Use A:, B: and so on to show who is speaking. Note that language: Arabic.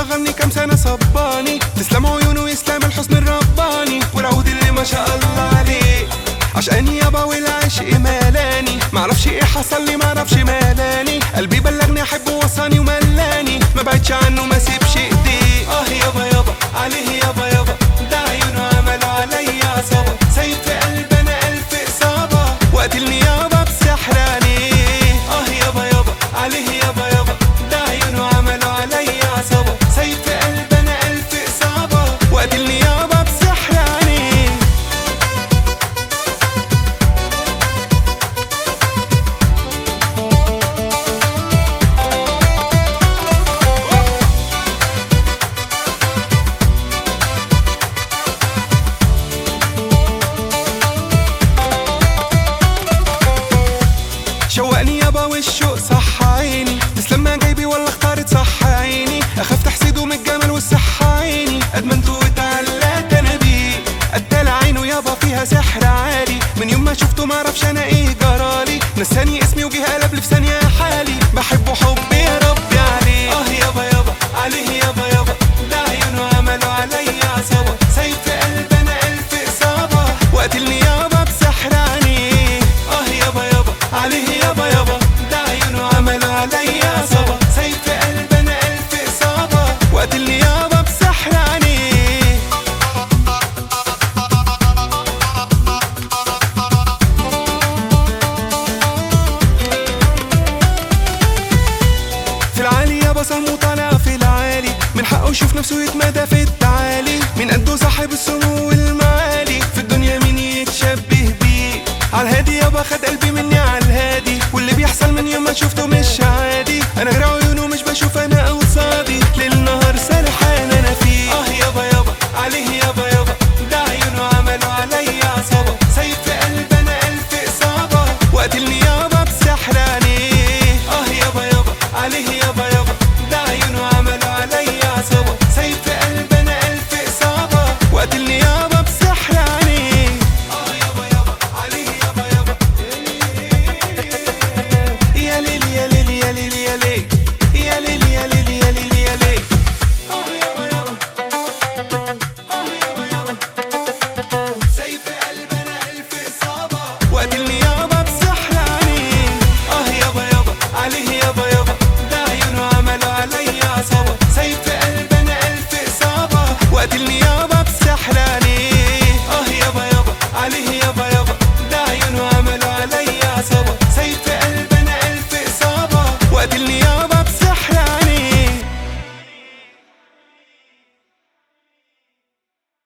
A: اغني كام سنه صباني، تسلم عيونه ويسلم الحسن الرباني، والعود اللي ما شاء الله عليه عشقاني يابا والعشق مالاني. معرفش ايه حصل لي معرفش مالاني، قلبي بلغني احبه وصاني وملاني، ما بعدش عنه ما سيبش ايديه. يابا يابا عليه يابا يابا، ده عيونه عملوا عليا عصابه، سايب في قلبي انا الف اصابه، وقتلني يابا بسحر عليه. يابا يابا عليه يابا يابا، ده عيونه عملوا عليا عصابه، سايب في قلبي انا الف اصابه، وقتلني يابا بسحر عليه. شوقني يابا والشوق صح عيني، تسلم ما جايبي ولا اختارت صح عيني، اخاف تحسده من الجمال والصحة عيني، ادمنته واتعلقت انا بيه، قتال عينه يابا فيها سحر عالي، من يوم ما شفته معرفش انا ايه جرالي، نساني اسمي وجه قلب لي في ثانية حالي، بحبه حب يا ربي عليه. يابا يابا عليه يابا يابا، ده عيونه عملوا عليا عصابة، سايب في قلبي انا الف اصابة، وقتلني يابا بسحر عليه. يابا يابا عليه يابا يابا، ده عيونه عملوا عليا عصابة، سايب في قلبي انا الف اصابة، وقتلني يابا بسحر عليه. في العالي يابا صمو طالع في العالي، من حقه يشوف نفسه يتمدى في التعالي، من قده صاحب السمو والمعالي، في الدنيا مين يتشبه بيه، عالهادي يابا خد قلبي مني عالهادي، واللي بيحصل من يوم ما شفته مش عادي.